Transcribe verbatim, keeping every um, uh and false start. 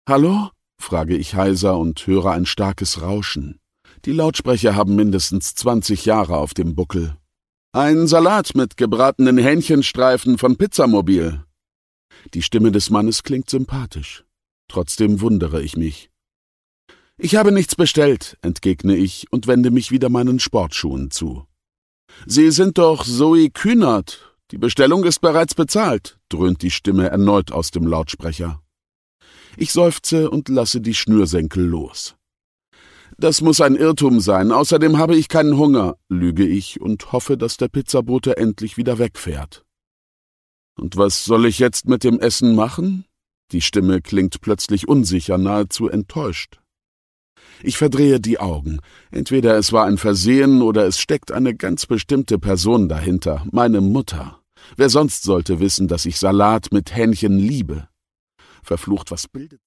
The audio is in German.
Hallo? Frage ich heiser und höre ein starkes Rauschen. Die Lautsprecher haben mindestens zwanzig Jahre auf dem Buckel. Ein Salat mit gebratenen Hähnchenstreifen von Pizzamobil. Die Stimme des Mannes klingt sympathisch. Trotzdem wundere ich mich. Ich habe nichts bestellt, entgegne ich und wende mich wieder meinen Sportschuhen zu. Sie sind doch Zoe Kühnert. Die Bestellung ist bereits bezahlt, dröhnt die Stimme erneut aus dem Lautsprecher. Ich seufze und lasse die Schnürsenkel los. Das muss ein Irrtum sein, außerdem habe ich keinen Hunger, lüge ich und hoffe, dass der Pizzabote endlich wieder wegfährt. Und was soll ich jetzt mit dem Essen machen? Die Stimme klingt plötzlich unsicher, nahezu enttäuscht. Ich verdrehe die Augen. Entweder es war ein Versehen oder es steckt eine ganz bestimmte Person dahinter, meine Mutter. Wer sonst sollte wissen, dass ich Salat mit Hähnchen liebe? Verflucht, was bildet